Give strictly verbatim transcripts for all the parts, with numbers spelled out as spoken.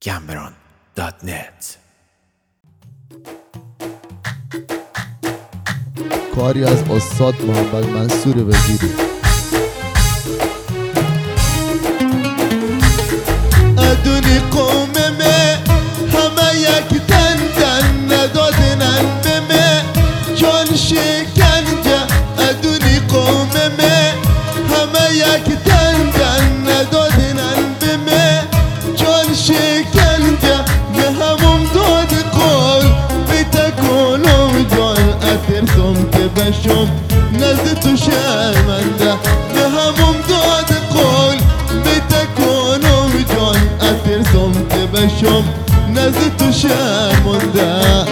گمبران دات نت. کاری از استاد محمد منصور وزیری. ادونی قوممه همه یک دندن ندادنن به مه جان شکنجه. ادونی قوممه همه یک دندن ندادنن به مه جان شکنجه. به همون داد قول بتکنم جان اترسم که بشم نزد تو شرمنده. به همون داد قول بتکنم جان اترسم که بشم نزد تو شرمنده.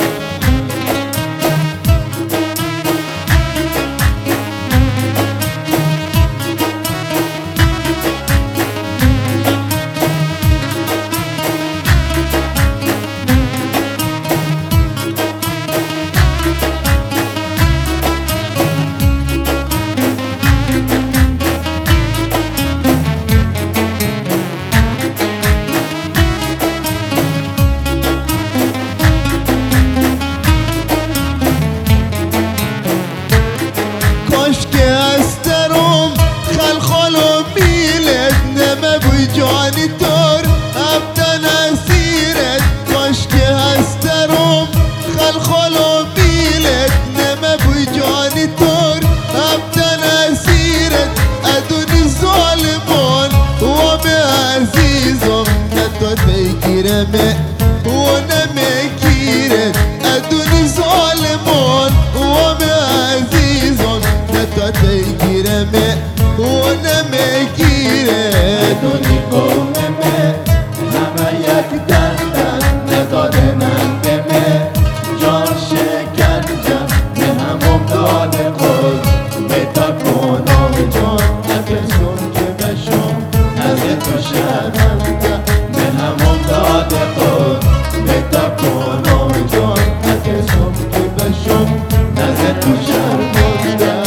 جانی تور ابدن اسیرت کاش که هسترم خلخال و بیلت نمه بوی جانی تور ابدن اسیرت. ادونی ظالمان و به عزیزم نداد بگیرمه و نمیگیرت. ادونی ظالمان و به عزیزم نداد بگیرمه و نمیگیرت. ادونی قوممه همه یک دندن ندادنن به مه جان شکنجه. به همون داد قول بتکنم جان اترسم که بشم نزد تو شرمنده. به همون داد قول بتکنم جان اترسم که بشم نزد تو شرمنده.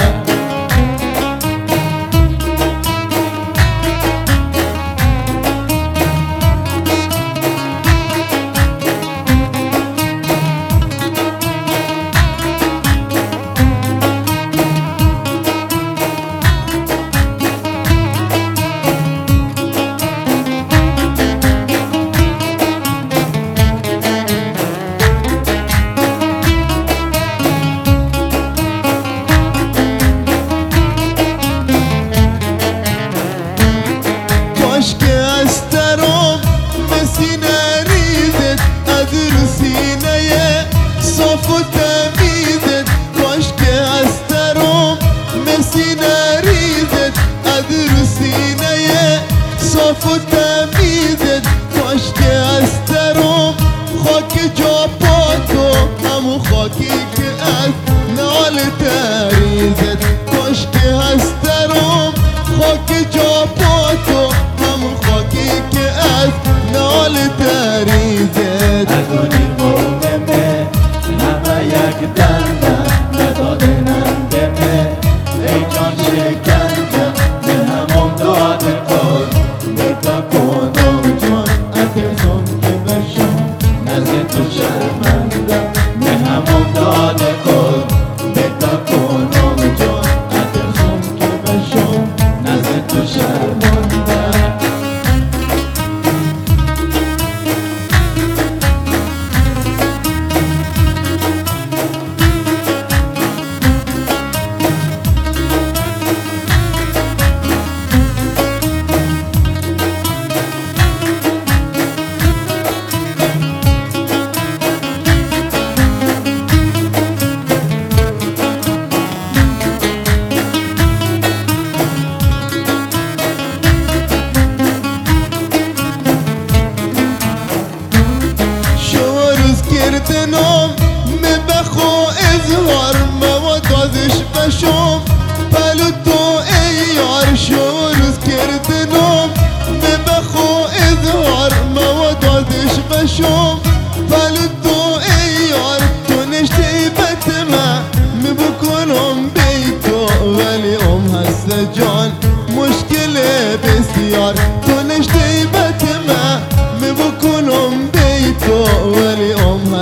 صاف و تمیزت کاش که هسترم مسینه ریزت. ادرو سینه صاف و تمیزت کاش که هسترم خاک جا پاتو همون خاکی که از نال تریزت. کاش که هسترم خاک جا پاتو همون خاکی که از نال تریزت. ادونی قوممه همه یک دندن ندادنن به مه ای جان شکنجه. به همون داد قول بتکنم جان اترسم که بشم نزد تو شرمنده. به همون داد قول بتکنم جان اترسم که بشم نزد تو شرمنده. کردنم می بخو اظهار موادازش بشم پلو تو ای یار. شو روز کردنم می بخو اظهار موادازش بشم پلو تو ای یار. تو نشتی بتمه می بکنم بیتو ولی ام هست جان مشکل بسیار. تو نشتی بتمه می بکنم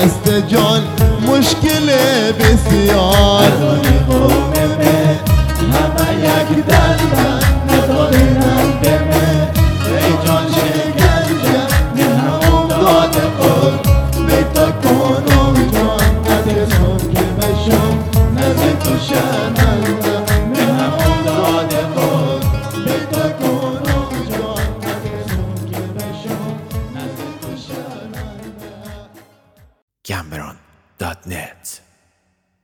دست جان مشکل بسیار نداری قوم به همه یک دندن ندادنم به من ای جان شکنجه به همون داد خود به تا کنم جان ندرسم که بشم نزد تو شرمنده به همون داد خود به تا کنم جان ندرسم که بشم نزد تو شرمنده Cameron dot net